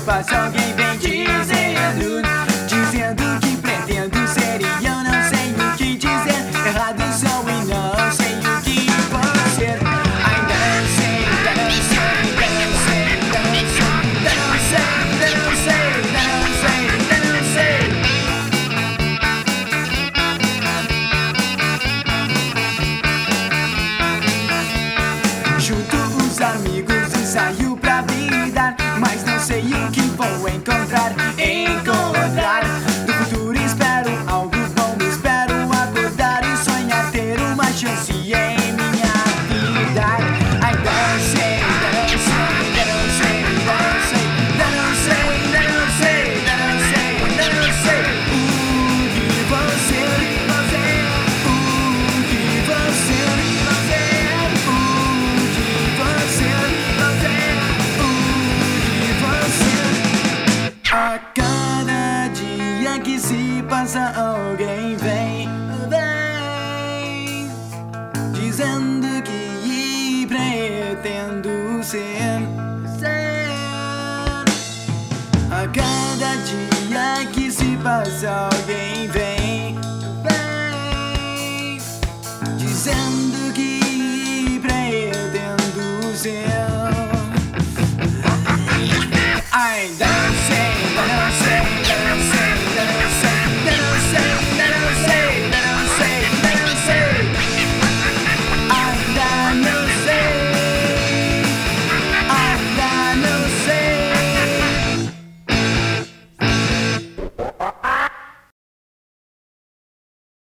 passa alguém vem dizendo que pretendo ser e eu não sei o que dizer. Errado sou e não sei o que vou ser. Ainda não sei, ainda não sei, ainda não sei, ainda não sei, ainda não sei, ainda não sei, ainda não sei, ainda não sei. Junto os amigos e saio pra vida, mas não sei o que vou encontrar. No futuro espero algo bom, espero acordar e sonhar ter uma chance em minha vida. Ainda não sei, ainda não sei, ainda não sei, ainda não sei, ainda não sei, ainda não sei, ainda não sei, ainda não sei o que você, o que você, o que você, a cada dia que se passa alguém vem dizendo que pretendo ser. A cada dia que se passa alguém vem dizendo que pretendo ser. Ainda não sei.